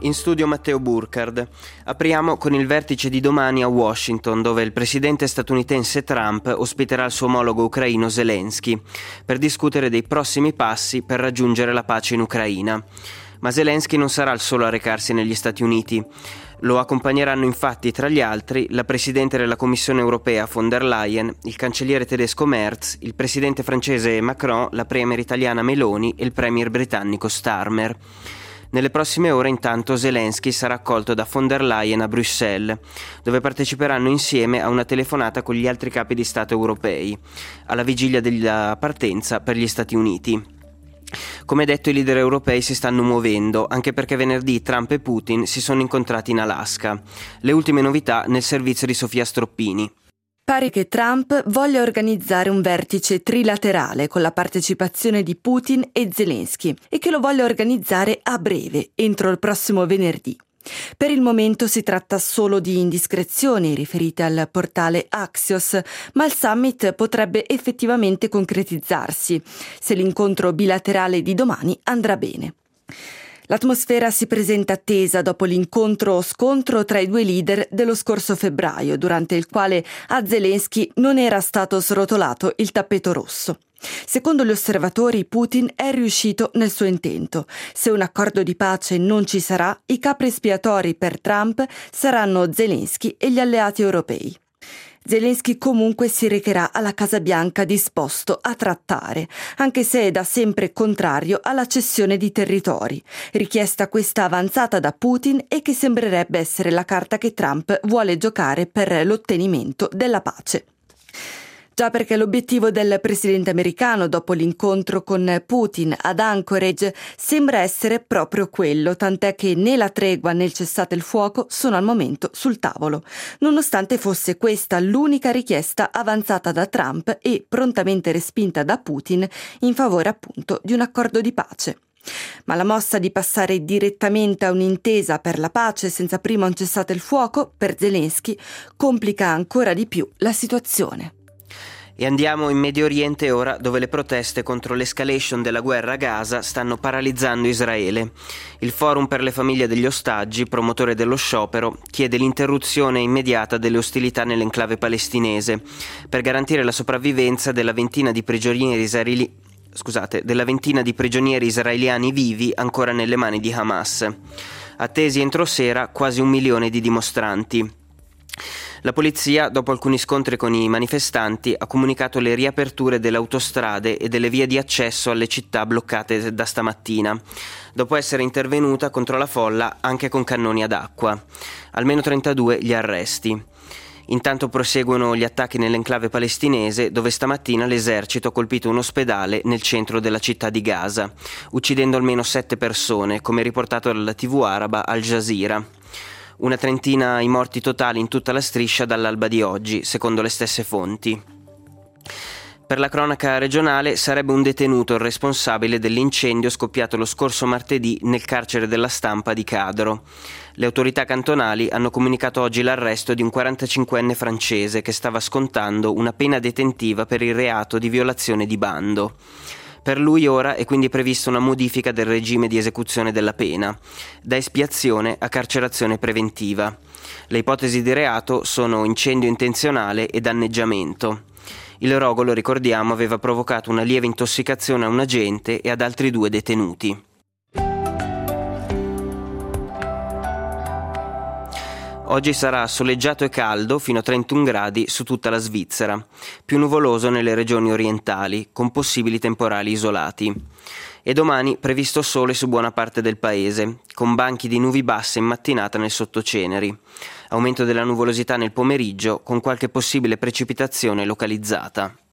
In studio Matteo Burkhardt. Apriamo con il vertice di domani a Washington, dove il presidente statunitense Trump ospiterà il suo omologo ucraino Zelensky per discutere dei prossimi passi per raggiungere la pace in Ucraina. Ma Zelensky non sarà il solo a recarsi negli Stati Uniti. Lo accompagneranno infatti, tra gli altri, la presidente della Commissione europea von der Leyen, il cancelliere tedesco Merz, il presidente francese Macron, la premier italiana Meloni e il premier britannico Starmer. Nelle prossime ore, intanto, Zelensky sarà accolto da von der Leyen a Bruxelles, dove parteciperanno insieme a una telefonata con gli altri capi di Stato europei, alla vigilia della partenza per gli Stati Uniti. Come detto, i leader europei si stanno muovendo, anche perché venerdì Trump e Putin si sono incontrati in Alaska. Le ultime novità nel servizio di Sofia Stroppini. Pare che Trump voglia organizzare un vertice trilaterale con la partecipazione di Putin e Zelensky e che lo voglia organizzare a breve, entro il prossimo venerdì. Per il momento si tratta solo di indiscrezioni riferite al portale Axios, ma il summit potrebbe effettivamente concretizzarsi se l'incontro bilaterale di domani andrà bene. L'atmosfera si presenta tesa dopo l'incontro-scontro tra i due leader dello scorso febbraio, durante il quale a Zelensky non era stato srotolato il tappeto rosso. Secondo gli osservatori, Putin è riuscito nel suo intento. Se un accordo di pace non ci sarà, i capri espiatori per Trump saranno Zelensky e gli alleati europei. Zelensky comunque si recherà alla Casa Bianca disposto a trattare, anche se è da sempre contrario alla cessione di territori, richiesta questa avanzata da Putin e che sembrerebbe essere la carta che Trump vuole giocare per l'ottenimento della pace. Già perché l'obiettivo del presidente americano dopo l'incontro con Putin ad Anchorage sembra essere proprio quello, tant'è che né la tregua né il cessate il fuoco sono al momento sul tavolo, nonostante fosse questa l'unica richiesta avanzata da Trump e prontamente respinta da Putin in favore appunto di un accordo di pace. Ma la mossa di passare direttamente a un'intesa per la pace senza prima un cessate il fuoco per Zelensky complica ancora di più la situazione. E andiamo in Medio Oriente ora, dove le proteste contro l'escalation della guerra a Gaza stanno paralizzando Israele. Il Forum per le famiglie degli ostaggi, promotore dello sciopero, chiede l'interruzione immediata delle ostilità nell'enclave palestinese per garantire la sopravvivenza della ventina di prigionieri israeliani vivi ancora nelle mani di Hamas. Attesi entro sera quasi 1 milione di dimostranti. La polizia, dopo alcuni scontri con i manifestanti, ha comunicato le riaperture delle autostrade e delle vie di accesso alle città bloccate da stamattina, dopo essere intervenuta contro la folla anche con cannoni ad acqua. Almeno 32 gli arresti. Intanto proseguono gli attacchi nell'enclave palestinese, dove stamattina l'esercito ha colpito un ospedale nel centro della città di Gaza, uccidendo almeno 7 persone, come riportato dalla TV araba Al Jazeera. Una trentina i morti totali in tutta la striscia dall'alba di oggi, secondo le stesse fonti. Per la cronaca regionale sarebbe un detenuto il responsabile dell'incendio scoppiato lo scorso martedì nel carcere della Stampa di Cadro. Le autorità cantonali hanno comunicato oggi l'arresto di un 45enne francese che stava scontando una pena detentiva per il reato di violazione di bando. Per lui ora è quindi prevista una modifica del regime di esecuzione della pena, da espiazione a carcerazione preventiva. Le ipotesi di reato sono incendio intenzionale e danneggiamento. Il rogo, lo ricordiamo, aveva provocato una lieve intossicazione a un agente e ad altri 2 detenuti. Oggi sarà soleggiato e caldo fino a 31 gradi su tutta la Svizzera, più nuvoloso nelle regioni orientali, con possibili temporali isolati. E domani previsto sole su buona parte del paese, con banchi di nubi basse in mattinata nel sottoceneri. Aumento della nuvolosità nel pomeriggio, con qualche possibile precipitazione localizzata.